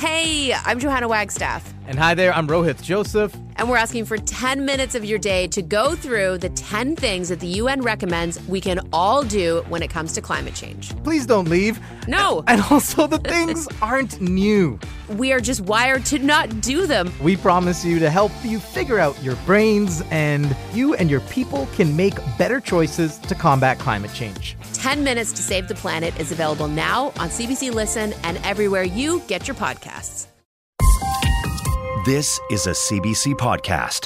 Hey, I'm Johanna Wagstaff. And hi there, I'm Rohith Joseph. And we're asking for 10 minutes of your day to go through the 10 things that the UN recommends we can all do when it comes to climate change. Please don't leave. No. And also, the things aren't new. We are just wired to not do them. We promise you to help you figure out your brains, and you and your people can make better choices to combat climate change. 10 Minutes to Save the Planet is available now on CBC Listen and everywhere you get your podcasts. This is a CBC podcast.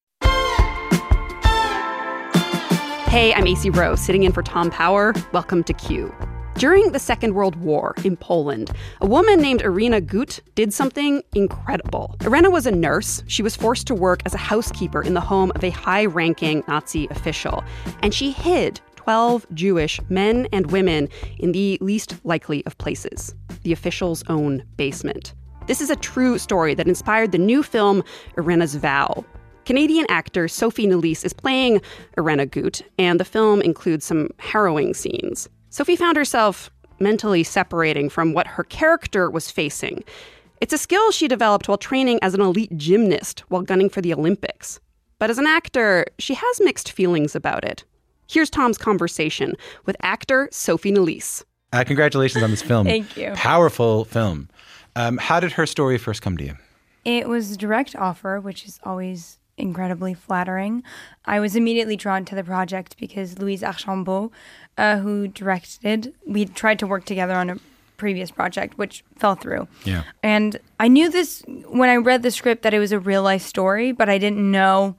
Hey, I'm AC Rowe, sitting in for Tom Power. Welcome to Q. During the Second World War in Poland, a woman named Irena Gut did something incredible. Irena was a nurse. She was forced to work as a housekeeper in the home of a high-ranking Nazi official, and she hid 12 Jewish men and women in the least likely of places, the official's own basement. This is a true story that inspired the new film Irena's Vow. Canadian actor Sophie Nélisse is playing Irena Gut, and the film includes some harrowing scenes. Sophie found herself mentally separating from what her character was facing. It's a skill she developed while training as an elite gymnast while gunning for the Olympics. But as an actor, she has mixed feelings about it. Here's Tom's conversation with actor Sophie Nélisse. Congratulations on this film. Thank you. Powerful film. How did her story first come to you? It was a direct offer, which is always incredibly flattering. I was immediately drawn to the project because Louise Archambault, who directed, we tried to work together on a previous project, which fell through. Yeah. And I knew this when I read the script that it was a real-life story, but I didn't know.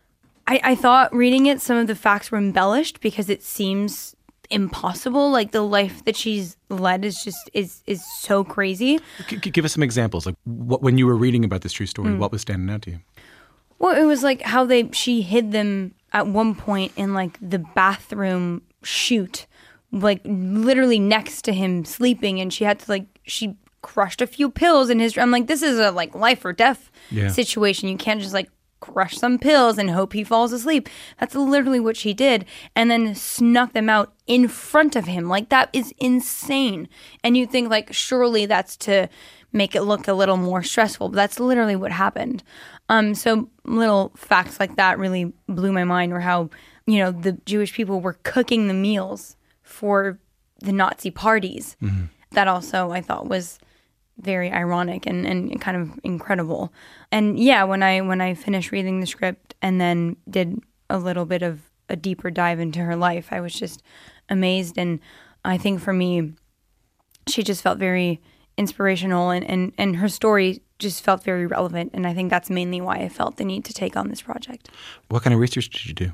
I thought reading it, some of the facts were embellished because it seems impossible. Like, the life that she's led is just is so crazy. Give us some examples. Like, when you were reading about this true story, what was standing out to you? Well, it was like how she hid them at one point in like the bathroom chute, like literally next to him sleeping, and she had to she crushed a few pills in his. I'm like, this is a like life or death situation. You can't just like crush some pills and hope he falls asleep. That's literally what she did, and then snuck them out in front of him. Like, that is insane. And you think like surely that's to make it look a little more stressful, but that's literally what happened. So little facts like that really blew my mind, or how, the Jewish people were cooking the meals for the Nazi parties. Mm-hmm. That also I thought was very ironic and kind of incredible. And yeah, when I finished reading the script and then did a little bit of a deeper dive into her life, I was just amazed. And I think for me, she just felt very inspirational, and her story just felt very relevant. And I think that's mainly why I felt the need to take on this project. What kind of research did you do?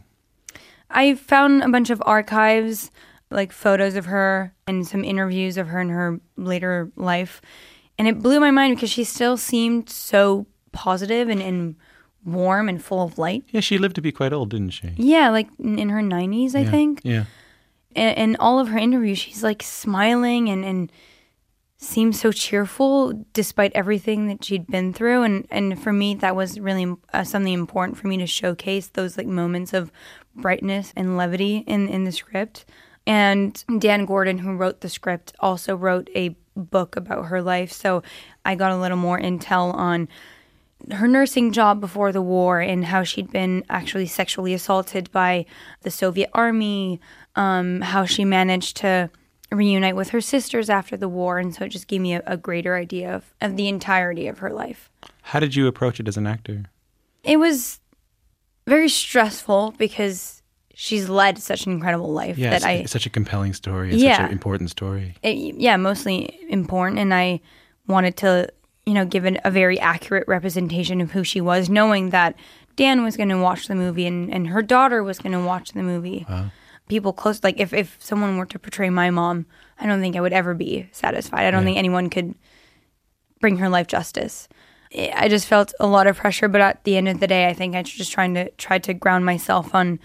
I found a bunch of archives, like photos of her and some interviews of her in her later life. And it blew my mind because she still seemed so positive and warm and full of light. Yeah, she lived to be quite old, didn't she? Yeah, like in her 90s, I think. Yeah. And all of her interviews, she's like smiling and seems so cheerful despite everything that she'd been through. And for me, that was really something important for me to showcase, those like moments of brightness and levity in the script. And Dan Gordon, who wrote the script, also wrote a book about her life. So I got a little more intel on her nursing job before the war and how she'd been actually sexually assaulted by the Soviet army, how she managed to reunite with her sisters after the war. And so it just gave me a greater idea of the entirety of her life. How did you approach it as an actor? It was very stressful because she's led such an incredible life. Yeah, it's such a compelling story. It's such an important story. Mostly important. And I wanted to, give a very accurate representation of who she was, knowing that Dan was going to watch the movie and her daughter was going to watch the movie. Wow. People close, like if someone were to portray my mom, I don't think I would ever be satisfied. I don't think anyone could bring her life justice. I just felt a lot of pressure, but at the end of the day, I think I just tried to ground myself on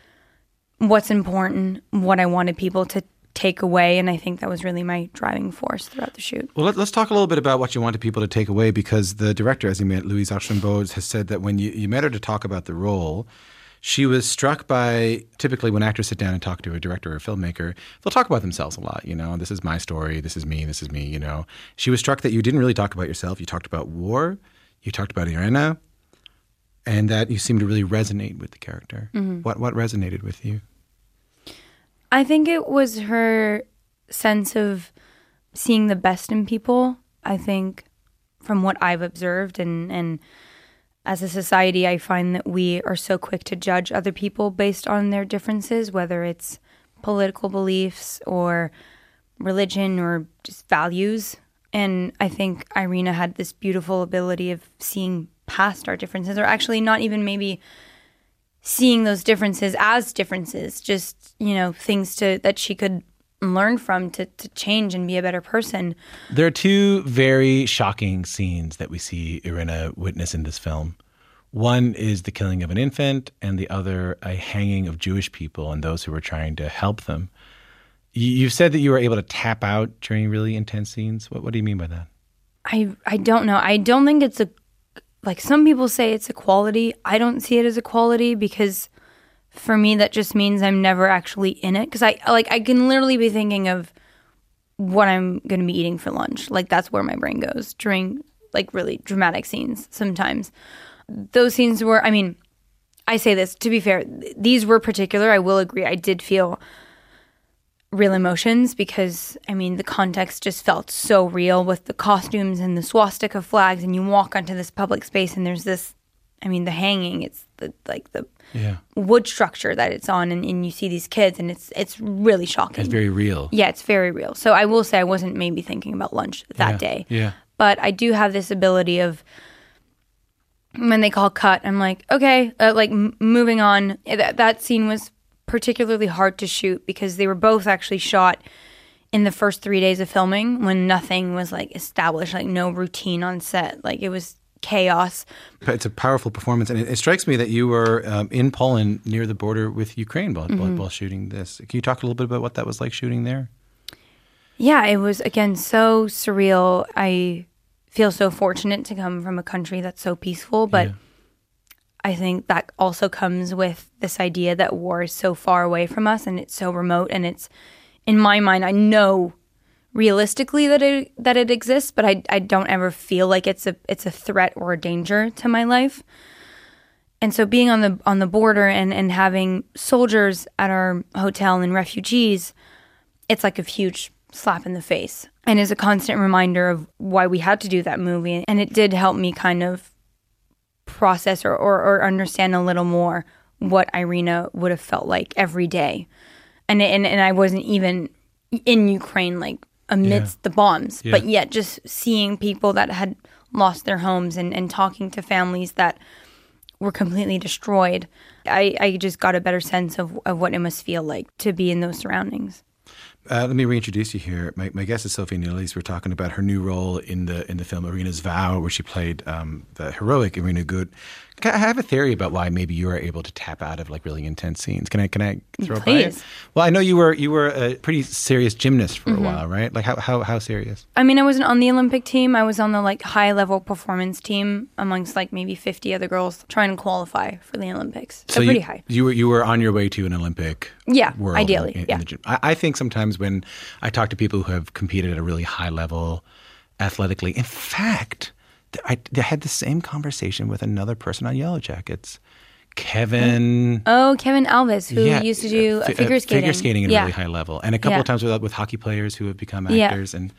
what's important, what I wanted people to take away, and I think that was really my driving force throughout the shoot. Well, let's talk a little bit about what you wanted people to take away, because the director, as you met, Louise Archambault, has said that when you met her to talk about the role, she was struck by, typically when actors sit down and talk to a director or a filmmaker, they'll talk about themselves a lot, this is my story, this is me, She was struck that you didn't really talk about yourself. You talked about war, you talked about Irena, and that you seemed to really resonate with the character. Mm-hmm. What resonated with you? I think it was her sense of seeing the best in people. I think from what I've observed and as a society, I find that we are so quick to judge other people based on their differences, whether it's political beliefs or religion or just values. And I think Irena had this beautiful ability of seeing past our differences, or actually not even maybe seeing those differences as differences, just, things that she could learn from to change and be a better person. There are two very shocking scenes that we see Irena witness in this film. One is the killing of an infant, and the other a hanging of Jewish people and those who were trying to help them. You've said that you were able to tap out during really intense scenes. What do you mean by that? I don't know. I don't think it's some people say it's a quality. I don't see it as a quality because for me, that just means I'm never actually in it. Because I can literally be thinking of what I'm going to be eating for lunch. That's where my brain goes during really dramatic scenes sometimes. Those scenes were, I say this, to be fair, these were particular. I will agree. I did feel real emotions because, the context just felt so real with the costumes and the swastika flags. And you walk onto this public space and there's this, the hanging, it's the wood structure that it's on, and you see these kids, and it's really shocking. It's very real. Yeah, it's very real. So I will say I wasn't maybe thinking about lunch that day. Yeah. But I do have this ability of, when they call cut, I'm like, okay, moving on. That scene was particularly hard to shoot because they were both actually shot in the first 3 days of filming when nothing was established, no routine on set. It was chaos. It's a powerful performance, and it strikes me that you were in Poland near the border with Ukraine while shooting this. Can you talk a little bit about what that was like shooting there? Yeah, it was, again, so surreal. I feel so fortunate to come from a country that's so peaceful, but I think that also comes with this idea that war is so far away from us and it's so remote, and it's, in my mind, I know realistically that it exists, but I don't ever feel like it's a threat or a danger to my life. And so being on the border and having soldiers at our hotel and refugees, it's like a huge slap in the face, and is a constant reminder of why we had to do that movie. And it did help me kind of process or understand a little more what Irena would have felt like every day. And I wasn't even in Ukraine amidst the bombs, but yet just seeing people that had lost their homes and talking to families that were completely destroyed, I just got a better sense of what it must feel like to be in those surroundings. Let me reintroduce you here. My guest is Sophie Nilis. We're talking about her new role in the film Irena's Vow, where she played the heroic Irena Gut. I have a theory about why maybe you are able to tap out of really intense scenes. Can I throw it by you? Well, I know you were a pretty serious gymnast for a while, right? How serious? I wasn't on the Olympic team. I was on the high level performance team amongst maybe 50 other girls trying to qualify for the Olympics. So pretty high. You were on your way to an Olympic world. Ideally. In the gym. I think sometimes when I talk to people who have competed at a really high level athletically, in fact, I had the same conversation with another person on Yellow Jackets, Kevin. Oh, Kevin Alves, who used to do figure skating. Figure skating at a really high level. And a couple of times with hockey players who have become actors. And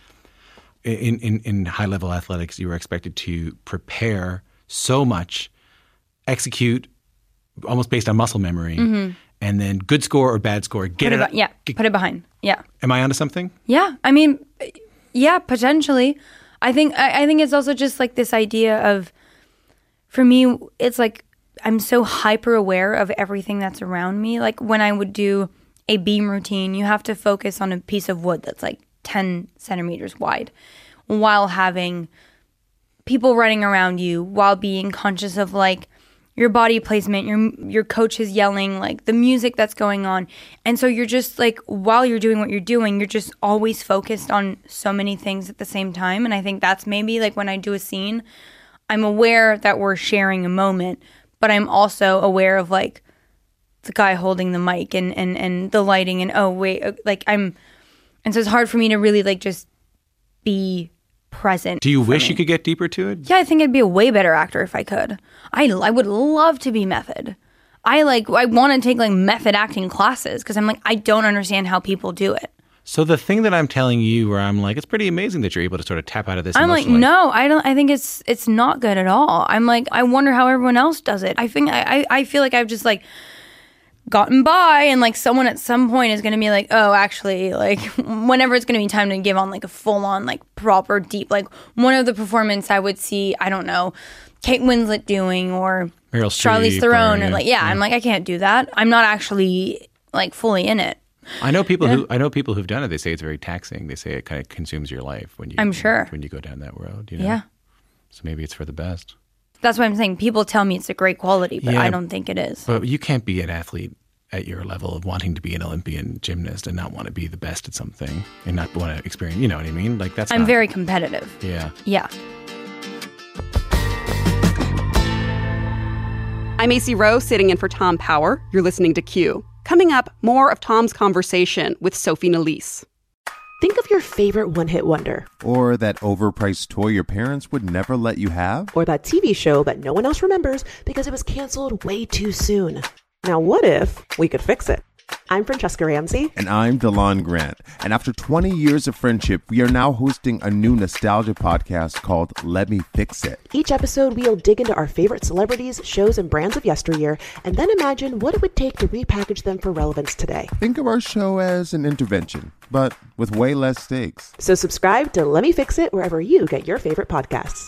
in high-level athletics, you were expected to prepare so much, execute almost based on muscle memory, and then good score or bad score, put it behind. Yeah. Am I onto something? Yeah. Yeah, potentially. I think it's also just this idea of, for me, it's I'm so hyper aware of everything that's around me. When I would do a beam routine, you have to focus on a piece of wood that's 10 centimeters wide while having people running around you, while being conscious of your body placement, your coach is yelling, the music that's going on. And so you're just while you're doing what you're doing, you're just always focused on so many things at the same time. And I think that's maybe when I do a scene, I'm aware that we're sharing a moment, but I'm also aware of the guy holding the mic and the lighting and and so it's hard for me to really like just be present. Do you wish you could get deeper to it? Yeah, I think I'd be a way better actor if I could. I would love to be method. I want to take like method acting classes because I'm like, I don't understand how people do it. So the thing that I'm telling you where I'm like, it's pretty amazing that you're able to sort of tap out of this I'm like, emotionally. no, I don't. I think it's not good at all. I'm like, I wonder how everyone else does it. I think I feel like I've just like gotten by, and like someone at some point is going to be like, oh, actually, like whenever it's going to be time to give on like a full on like proper deep, like one of the performance I would see, I don't know, Kate Winslet doing or Meryl Charlize Streep Theron, or, and like, I'm like, I can't do that. I'm not actually like fully in it. I know people who've done it. They say it's very taxing. They say it kind of consumes your life when you. I'm sure when you go down that road. You know? Yeah. So maybe it's for the best. That's what I'm saying. People tell me it's a great quality, but I don't think it is. But you can't be an athlete at your level of wanting to be an Olympian gymnast and not want to be the best at something and not want to experience. You know what I mean? Like that's. I'm very competitive. Yeah. Yeah. I'm AC Rowe, sitting in for Tom Power. You're listening to Q. Coming up, more of Tom's conversation with Sophie Nélisse. Think of your favorite one-hit wonder. Or that overpriced toy your parents would never let you have. Or that TV show that no one else remembers because it was canceled way too soon. Now what if we could fix it? I'm Francesca Ramsey. And I'm DeLon Grant. And after 20 years of friendship, we are now hosting a new nostalgia podcast called Let Me Fix It. Each episode, we'll dig into our favorite celebrities, shows, and brands of yesteryear, and then imagine what it would take to repackage them for relevance today. Think of our show as an intervention, but with way less stakes. So subscribe to Let Me Fix It wherever you get your favorite podcasts.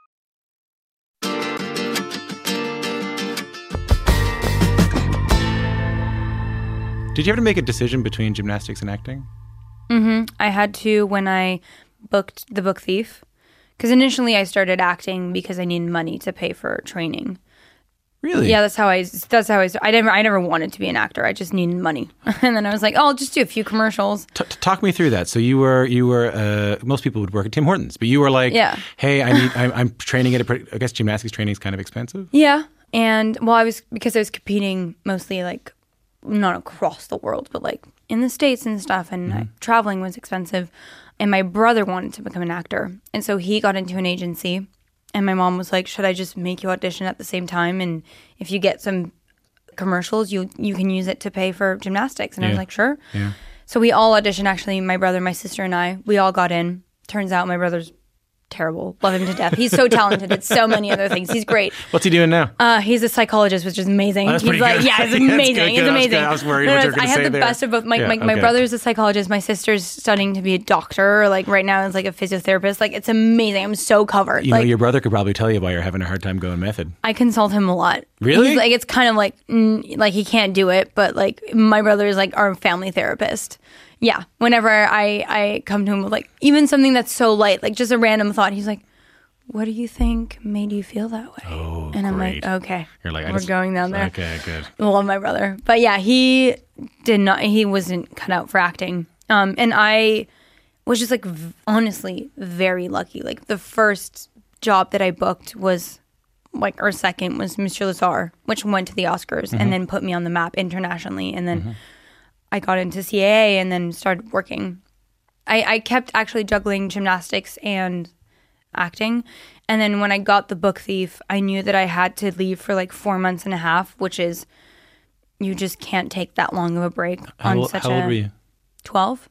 Did you ever make a decision between gymnastics and acting? Mm-hmm. I had to when I booked The Book Thief. Because initially I started acting because I needed money to pay for training. Really? Yeah, that's how I never wanted to be an actor. I just needed money. And then I was like, oh, I'll just do a few commercials. Talk me through that. So you were most people would work at Tim Hortons, but you were like, hey, I'm training at I guess gymnastics training is kind of expensive. Yeah. And because I was competing mostly like not across the world, but like in the States and stuff, and traveling was expensive. And my brother wanted to become an actor. And so he got into an agency, and my mom was like, should I just make you audition at the same time? And if you get some commercials, you can use it to pay for gymnastics. And I was like, sure. Yeah. So we all auditioned, actually, my brother, my sister, and I. We all got in. Turns out my brother's terrible. Love him to death. He's so talented at so many other things. He's great. What's he doing now? He's a psychologist, which is amazing. Oh, that's He's pretty like, good. yeah, it's amazing. Good. It's amazing. I was worried what you were going to say I had the there. best of both. My brother's a psychologist. My sister's studying to be a doctor. Like right now, is like a physiotherapist. Like it's amazing. I'm so covered. You know, your brother could probably tell you why you're having a hard time going method. I consult him a lot. Really? He's like, it's kind of like he can't do it, but like my brother is like our family therapist. Yeah. Whenever I come to him with like even something that's so light, like just a random thought, he's like, what do you think made you feel that way? Oh, and I'm great. like, okay, You're like, we're going down there. Okay, good. I love my brother. But yeah, he wasn't cut out for acting. And I was just like, honestly, very lucky. Like the first job that I booked was like, or second was Monsieur Lazare, which went to the Oscars and then put me on the map internationally. And then I got into CAA and then started working. I kept actually juggling gymnastics and acting. And then when I got The Book Thief, I knew that I had to leave for like 4 months and a half, which is, you just can't take that long of a break How old were you? 12.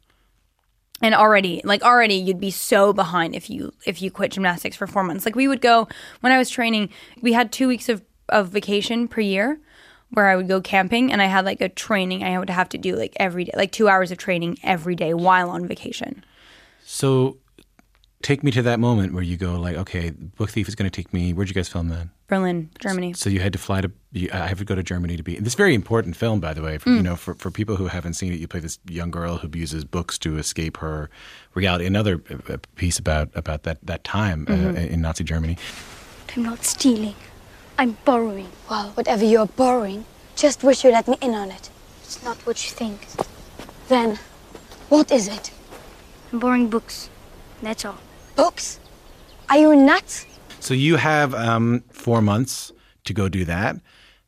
And already you'd be so behind if you quit gymnastics for 4 months. Like we would go, when I was training, we had 2 weeks of vacation per year where I would go camping, and I had like a training I would have to do like every day, like 2 hours of training every day while on vacation. So take me to that moment where you go like, okay, Book Thief is going to take me. Where'd you guys film that? Berlin, Germany. So you had to fly I have to go to Germany to be. And this is a very important film, by the way, for people who haven't seen it. You play this young girl who uses books to escape her reality. Another piece about that time in Nazi Germany. I'm not stealing. I'm borrowing. Well, whatever you're borrowing, just wish you let me in on it. It's not what you think. Then, what is it? I'm borrowing books. That's all. Books? Are you nuts? So you have 4 months to go do that.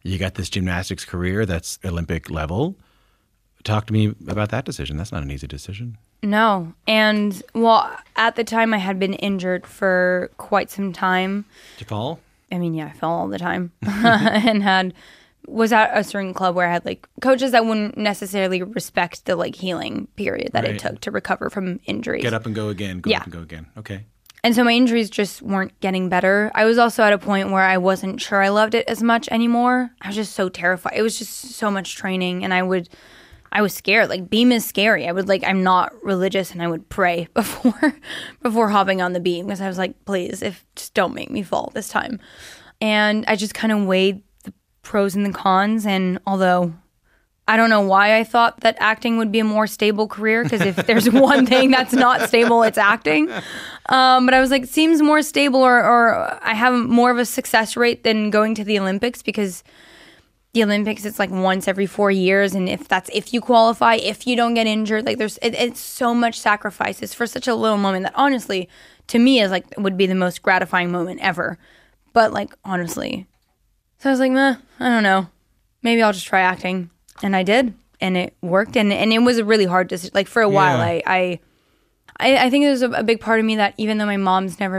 You got this gymnastics career that's Olympic level. Talk to me about that decision. That's not an easy decision. No. And, well, at the time I had been injured for quite some time. Did you fall? I mean, yeah, I fell all the time. And was at a certain club where I had like coaches that wouldn't necessarily respect the like healing period that it took to recover from injuries. Get up and go again. Go up and go again. Okay. And so my injuries just weren't getting better. I was also at a point where I wasn't sure I loved it as much anymore. I was just so terrified. It was just so much training, and I was scared. Like, beam is scary. I'm not religious, and I would pray before hopping on the beam, because I was like, please, just don't make me fall this time. And I just kind of weighed the pros and the cons. And although I don't know why I thought that acting would be a more stable career, because if there's one thing that's not stable, it's acting. But I was like, it seems more stable, or I have more of a success rate than going to the Olympics, because the Olympics, it's like once every 4 years, and if you qualify, if you don't get injured, like it's so much sacrifices for such a little moment that honestly, to me, is like would be the most gratifying moment ever. But like honestly, so I was like, I don't know, maybe I'll just try acting, and I did, and it worked, and it was a really hard decision. Like for a while, I think there's a big part of me that even though my mom's never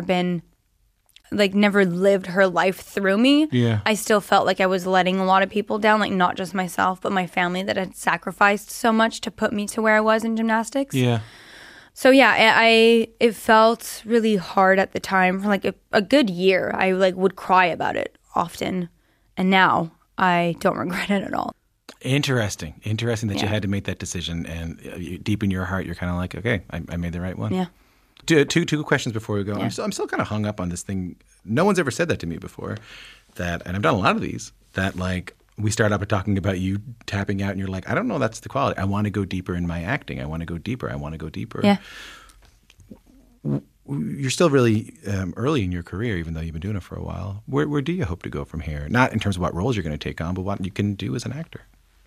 lived her life through me, I still felt like I was letting a lot of people down, like not just myself, but my family that had sacrificed so much to put me to where I was in gymnastics. Yeah. So yeah, it felt really hard at the time. For like a good year, I like would cry about it often, and now I don't regret it at all. Interesting that you had to make that decision, and deep in your heart, you're kind of like, okay, I made the right one. Yeah. Two questions before we go. Yeah. I'm still kind of hung up on this thing. No one's ever said that to me before. And I've done a lot of these. That like we start up talking about you tapping out, and you're like, I don't know, that's the quality. I want to go deeper in my acting. I want to go deeper. Yeah. You're still really early in your career, even though you've been doing it for a while. Where do you hope to go from here? Not in terms of what roles you're going to take on, but what you can do as an actor.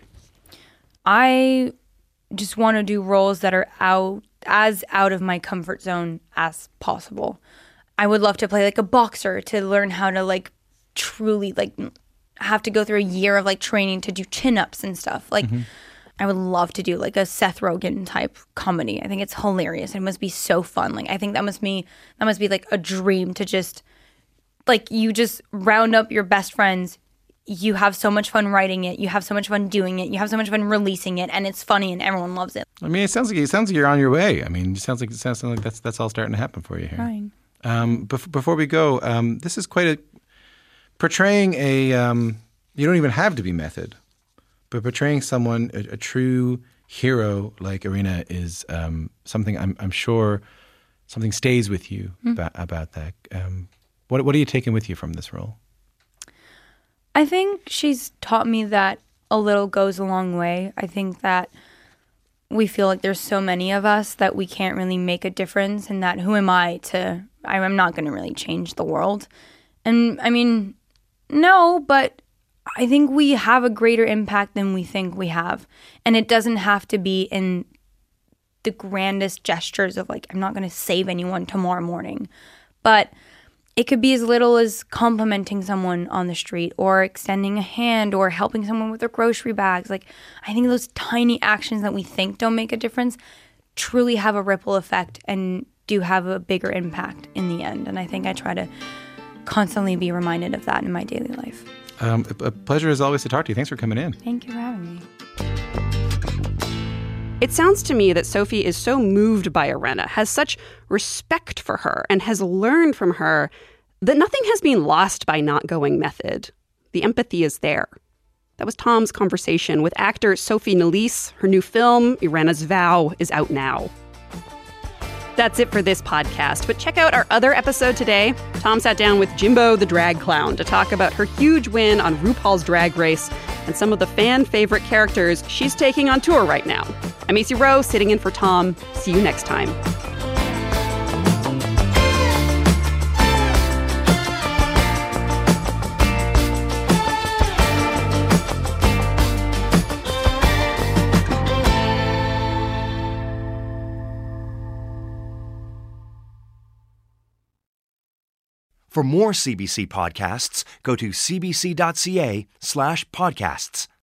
I just want to do roles that are out of my comfort zone as possible. I would love to play like a boxer, to learn how to like truly like have to go through a year of like training to do chin-ups and stuff. Like I would love to do like a Seth Rogen type comedy. I think it's hilarious. It must be so fun. Like I think that must be like a dream, to just like you just round up your best friends. You have so much fun writing it. You have so much fun doing it. You have so much fun releasing it, and it's funny, and everyone loves it. I mean, it sounds like you're on your way. I mean, it sounds like that's all starting to happen for you here. Trying. Before we go, this is quite portraying a. You don't even have to be method, but portraying someone, a true hero like Irina, is something I'm sure something stays with you about that. What are you taking with you from this role? I think she's taught me that a little goes a long way. I think that we feel like there's so many of us that we can't really make a difference, and that who am I I'm not going to really change the world. And I mean, no, but I think we have a greater impact than we think we have. And it doesn't have to be in the grandest gestures of like, I'm not going to save anyone tomorrow morning. But it could be as little as complimenting someone on the street, or extending a hand, or helping someone with their grocery bags. Like, I think those tiny actions that we think don't make a difference truly have a ripple effect and do have a bigger impact in the end. And I think I try to constantly be reminded of that in my daily life. A pleasure as always to talk to you. Thanks for coming in. Thank you for having me. It sounds to me that Sophie is so moved by Irena, has such respect for her, and has learned from her that nothing has been lost by not going method. The empathy is there. That was Tom's conversation with actor Sophie Nélisse. Her new film, Irena's Vow, is out now. That's it for this podcast, but check out our other episode today. Tom sat down with Jimbo the Drag Clown to talk about her huge win on RuPaul's Drag Race and some of the fan-favorite characters she's taking on tour right now. I'm Acey Rowe, sitting in for Tom. See you next time. For For more CBC podcasts, go to cbc.ca/podcasts.